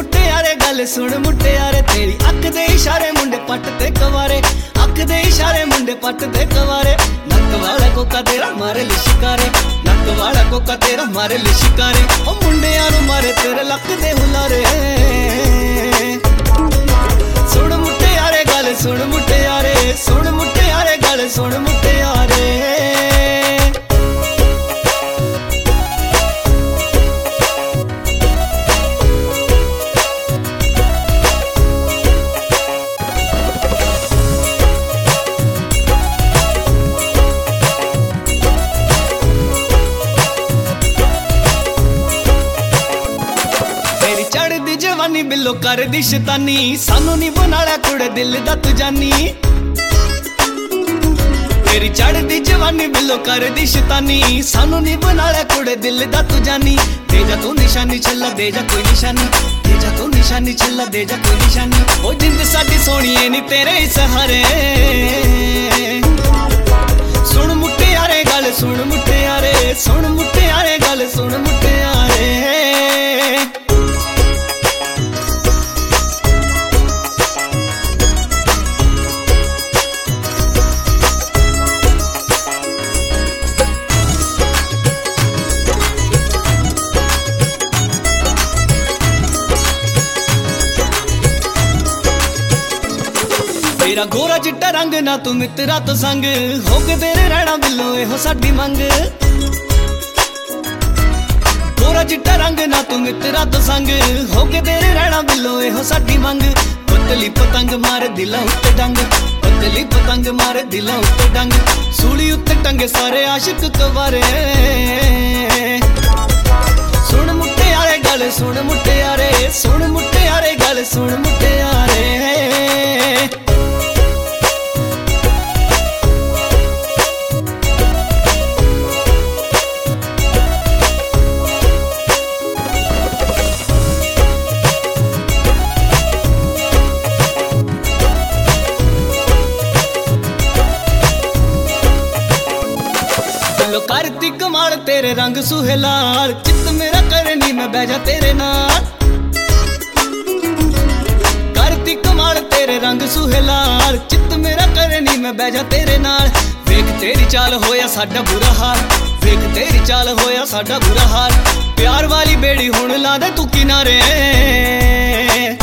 मुटियारे गल सुन मुटियारे तेरी अख दे इशारे मुंडे पट ते कवारे अख दे इशारे मुंडे पट ते कवारे नक वाला कोका तेरा मारे लिशिकारे नक वाला कोका तेरा मारे लिशिकारे ओ मुंडियां नू मारे तेरे लक दे हुलारे सुन मुटियारे गल सुन मुटियारे सुन मुटियारे गल सुन मुटियारे चढ़दी जवानी बिलो कर दी शैतानी सानू नी बनाला कुड़े दिल दा तू जानी तेरी चढ़दी जवानी बिलो कर दी शैतानी सानू नी बनाला कुड़े दिल दा तू जानी दे जा तू निशानी छल्ला दे जा कोई निशानी दे जा तू निशानी छल्ला दे जा कोई निशानी ओ जिंद साडी सोहणीए नी तेरे ही सहारे सुन मुटियारे गल सुन मुटियारे सुन मुटियारे गल सुन मुटियारे तेरा गोरा चिट्टा रंग ना तू मित्रा तो संग हो के तेरे रहना बिलो एहो साडी मंग गोरा चिट्टा रंग ना तू मित्रा तो संग हो के तेरे रहना बिलो एहो साडी मंग पतली पतंग मारे दिला उत्ते डंग पतली पतंग मारे दिला उत्ते डंग सूली उत्ते टंगे सारे आशिक कवारे सुन मुटियारे गल सुन मुटियारे सुन मुटियारे गल सुन मुटियारे करती कमाल तेरे रंग सुहेलाल चित मेरा करनी मैं बैजा तेरे नाल करती कमाल तेरे रंग सुहेलाल चित मेरा करनी मैं बैजा तेरे नाल वेख तेरी चाल होया साडा बुरा हाल वेख तेरी चाल होया साडा बुरा हाल प्यार वाली बेड़ी हुण ला दे तू किनारे